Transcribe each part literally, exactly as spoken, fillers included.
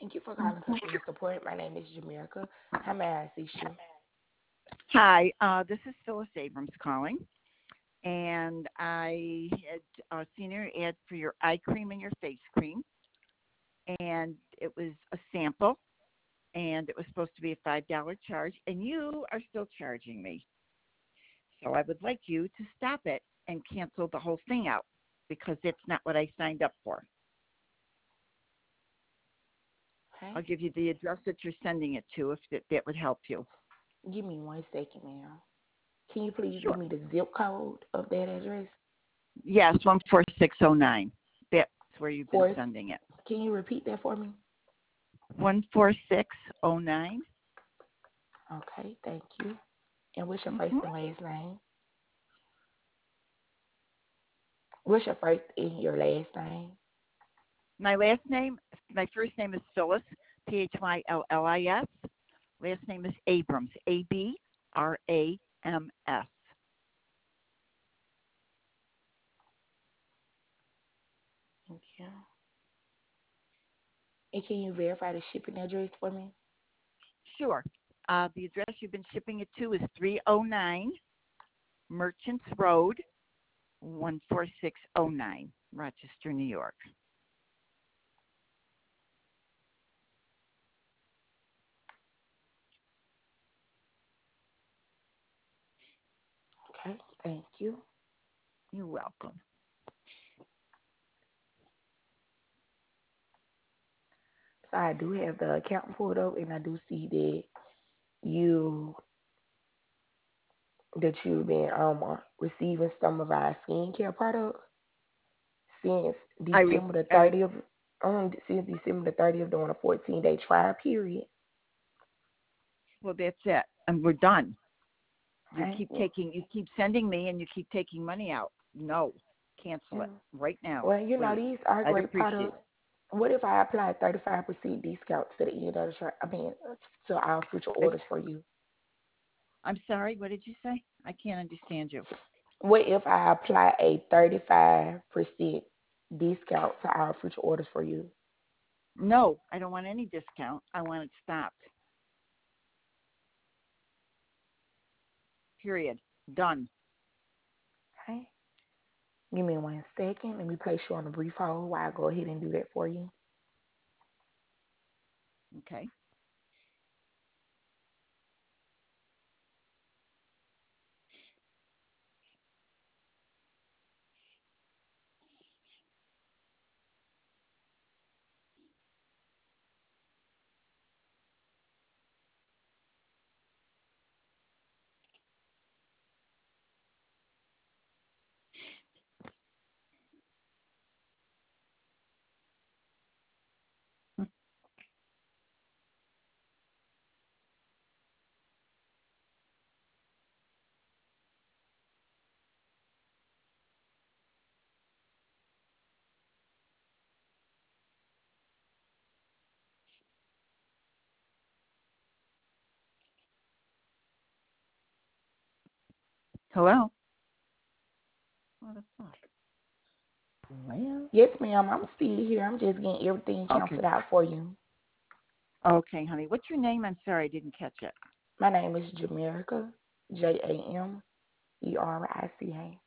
Thank you for calling customer support. My name is Jamaica. How may I assist you? Hi, uh, this is Phyllis Abrams calling, and I had uh, seen your ad for your eye cream and your face cream, and it was a sample, and it was supposed to be a five dollar charge, and you are still charging me. So I would like you to stop it and cancel the whole thing out because it's not what I signed up for. Okay. I'll give you the address that you're sending it to if that, that would help you. Give me one second, ma'am. Can you please give Sure. me the zip code of that address? Yes, one four six oh nine. That's where you've been For sending it. Can you repeat that for me? one four six oh nine. Okay, thank you. And what's your first Mm-hmm. and last name? What's your first and your last name? My last name, my first name is Phyllis, P H Y L L I S. Last name is Abrams, A B R A M S. Thank you. And can you verify the shipping address for me? Sure. Uh, the address you've been shipping it to is three oh nine Merchants Road, one four six oh nine, Rochester, New York. Okay, thank you. You're welcome. So I do have the account pulled up, and I do see that you that you've been um receiving some of our skincare products since I, re- December the I re- thirtieth. Um, since December the thirtieth, during a fourteen day trial period. well, that's it. And we're done. You Okay. keep taking, you keep sending me and you keep taking money out. No, cancel it Mm. right now, Well, you know please. these are I'd great appreciate products. it. What if I apply thirty-five percent discount to the end of the trial? I mean, to our future I, orders for you. I'm sorry, what did you say? I can't understand you. What if I apply a thirty-five percent discount to our future orders for you? No, I don't want any discount. I want it stopped. Period. Done. Okay. Give me one second. Let me place you on a brief hold while I go ahead and do that for you. Okay. Hello? What the fuck? Well, Yes, ma'am. I'm still here. I'm just getting everything okay. canceled out for you. Okay, honey. What's your name? I'm sorry, I didn't catch it. My name is Jamerica, J A M E R I C A.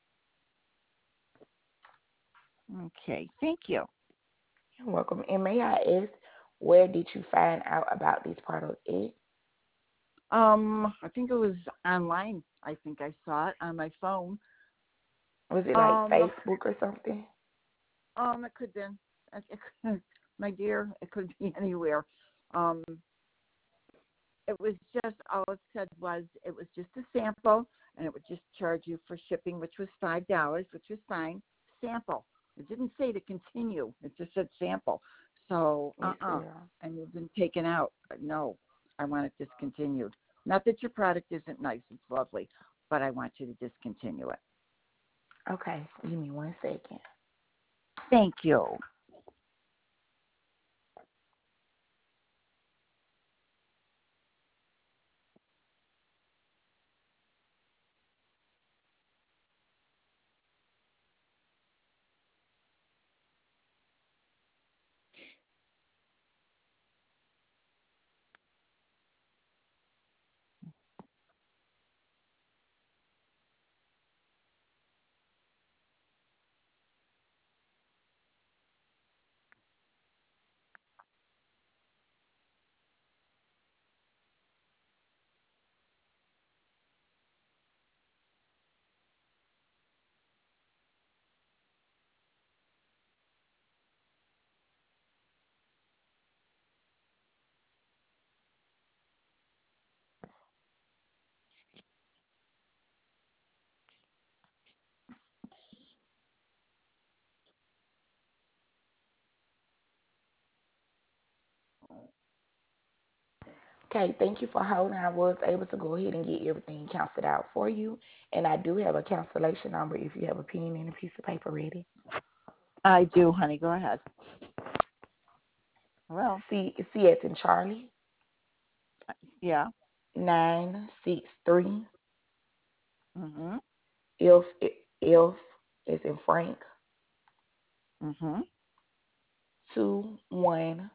Okay, thank you. You're welcome. And may I ask, where did you find out about this product at? Um, I think it was online. I think I saw it on my phone. Was it like Um, Facebook or something? um, it could have been, it could, my dear, it could be anywhere. Um, it was just all it said was it was just a sample, and it would just charge you for shipping, which was five dollars, which was fine. Sample. It didn't say to continue. It just said sample. So, Yes, uh-uh. ma'am. And you've been taken out. No, I want it discontinued. Not that your product isn't nice. It's lovely, but I want you to discontinue it. Okay, give me one second. Thank you. Okay, thank you for holding. I was able to go ahead and get everything counted out for you. And I do have a cancellation number if you have a pen and a piece of paper ready. I do, honey. Go ahead. Well, C C as in Charlie, yeah. nine six three. Mhm. If if as in Frank, Mhm. two one.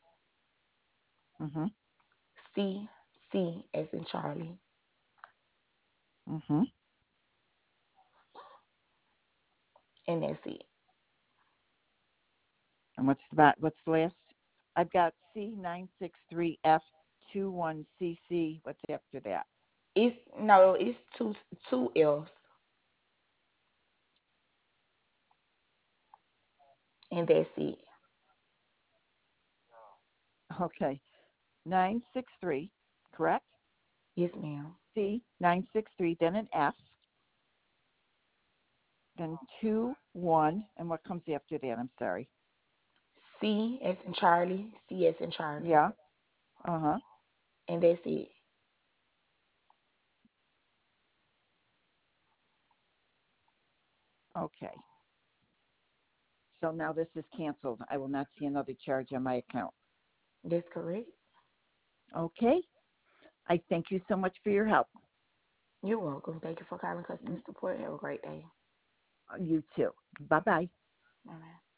Mhm. C C as in Charlie, Mhm. and that's it. And what's the back? What's the last? I've got C nine six three F two one C C. What's after that? It's no, it's two two F's, and that's it. Okay. Nine six three. Correct. Yes, ma'am. C nine six three. Then an F. Then two one. And what comes after that? I'm sorry. C as in Charlie, C as in Charlie, Yeah. Uh huh. and that's it. Okay. So now this is canceled. I will not see another charge on my account. That's correct. Okay. I thank you so much for your help. You're welcome. Thank you for calling customer support. Have a great day. You too. Bye bye. Bye bye.